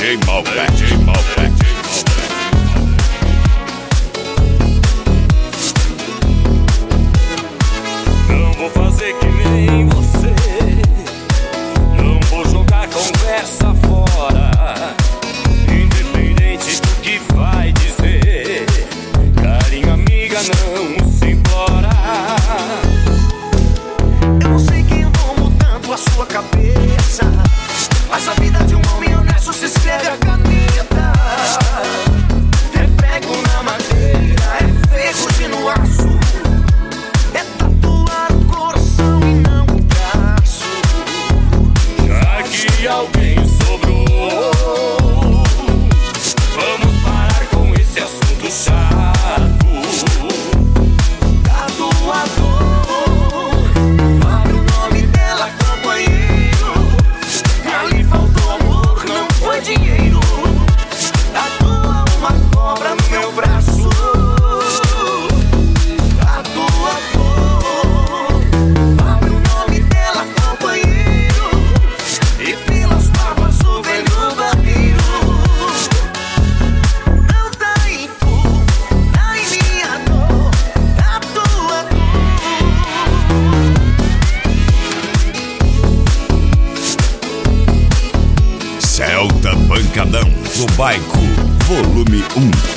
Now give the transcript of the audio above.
DJ Malbec. Não vou fazer que nem você, não vou jogar conversa fora, independente do que vai dizer. Carinho, amiga, não se implora. Eu não sei quem tomou tanto a sua cabeça, mas a vida de um homem honesto se escreve a caneta. É prego na madeira, é ferrugem no aço, é tatuar o coração e não o braço. Já que alguém sobrou, vamos parar com esse assunto chato. Tatuador, fale o nome dela, companheiro. Ali faltou amor, não foi dinheiro. Tatua uma cobra no meu braço. Tatuador, fale o nome dela, companheiro. E pelas barbas o velho vaqueiro. Não tá em tu, tá em minha dor. Tatuador. Celta Pancadão, no Baico, volume 1.